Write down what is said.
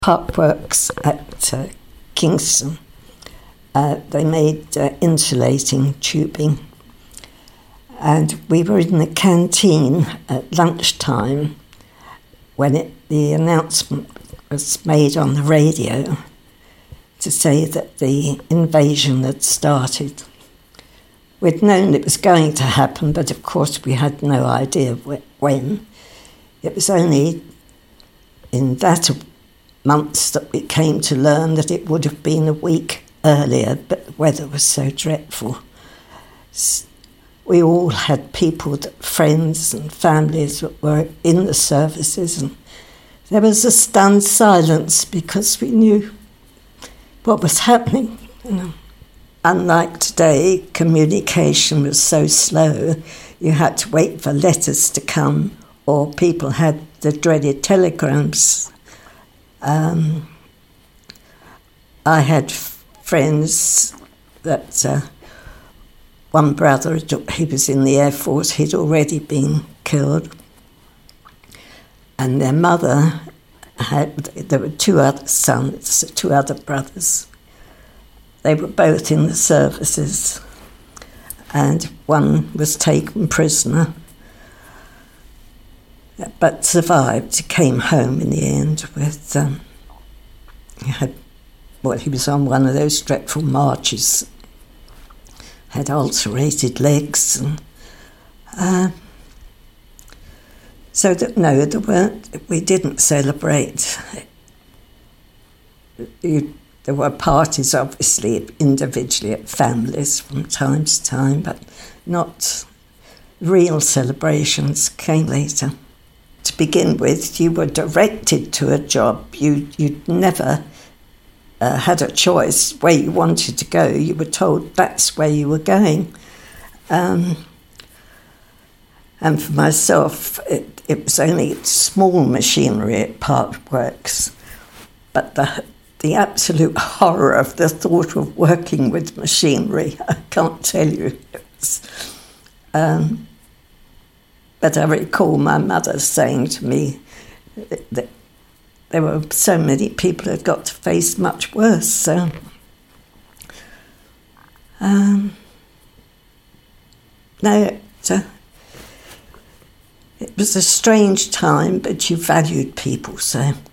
Park Works at Kingston. They made insulating tubing. And we were in the canteen at lunchtime when the announcement was made on the radio to say that the invasion had started. We'd known it was going to happen, but of course we had no idea when. It was only in that months that we came to learn that it would have been a week earlier, but the weather was so dreadful. We all had people, friends and families that were in the services, and there was a stunned silence because we knew what was happening. Unlike today, communication was so slow, you had to wait for letters to come, or people had the dreaded telegrams. I had friends that one brother, he was in the Air Force, he'd already been killed. And their mother there were two other sons, two other brothers. They were both in the services, and one was taken prisoner, but survived. He came home in the end with, he was on one of those dreadful marches, had ulcerated legs, and so that no, we didn't celebrate. There were parties, obviously, individually at families from time to time, but not real celebrations came later. To begin with, you were directed to a job. You'd never had a choice where you wanted to go. You were told that's where you were going. And for myself, it was only small machinery at Park Works, but the absolute horror of the thought of working with machinery, I can't tell you. But I recall my mother saying to me that there were so many people who had got to face much worse. So, it was a strange time, but you valued people so.